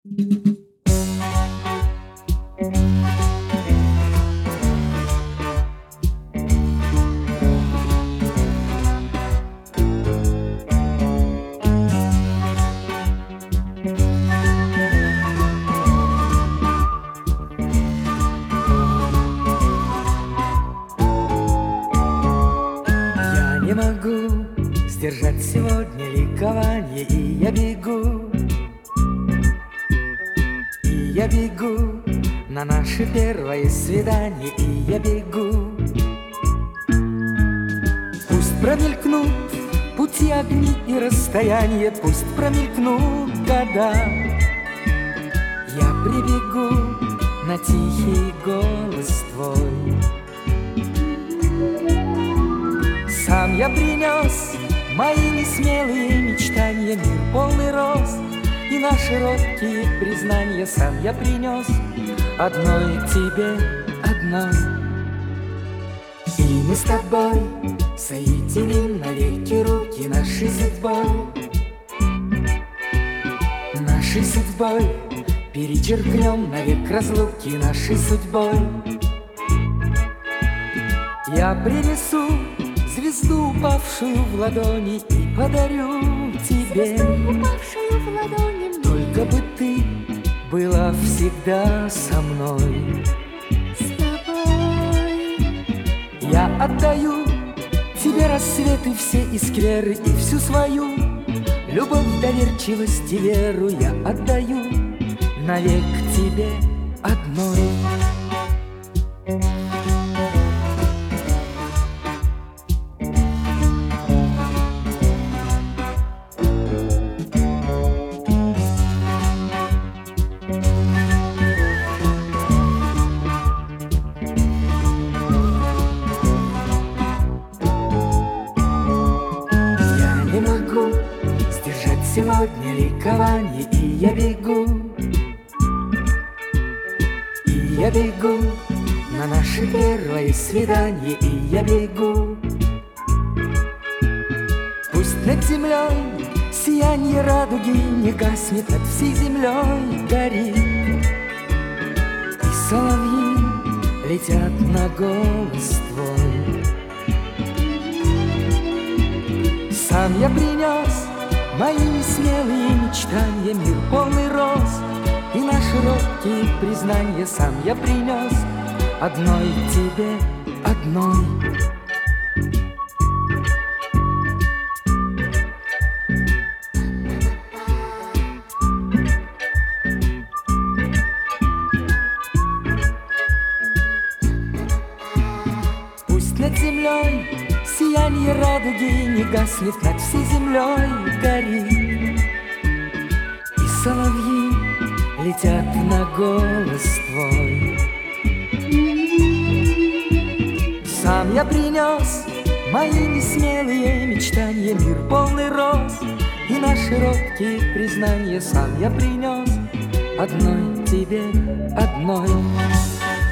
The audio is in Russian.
Я не могу сдержать сегодня ликование, и я бегу, на наше первое свидание, и я бегу. Пусть промелькнут пути, огни и расстояния, пусть промелькнут года. Я прибегу на тихий голос твой. Сам я принес мои несмелые мечтания, мир полный роз и наши робкие признания. Сам я принес одной тебе, одной. И мы с тобой соединим навеки руки нашей судьбой, перечеркнем навек разлуки нашей судьбой. Я принесу звезду, упавшую в ладони, и подарю тебе, упавшую в ладони, только бы ты была всегда со мной. с тобой. Я отдаю тебе рассветы, все и скверы, и всю свою любовь, доверчивость и веру. Я отдаю навек тебе одной. Не могу сдержать сегодня ликование, и я бегу на наше первое свидание, и я бегу. Пусть над землей сияние радуги не гаснет, над всей землей горит, и соловьи летят на голос твой. Сам я принес мои несмелые мечтания, мир полный роз и наши робкие признания. Сам я принес одной тебе, одной. Пусть над землей сияние радуги не гаснет, над всей землей горит, и соловьи летят на голос твой. Сам я принес мои несмелые мечтания, мир полный роз и наши робкие признания. Сам я принес одной тебе, одной.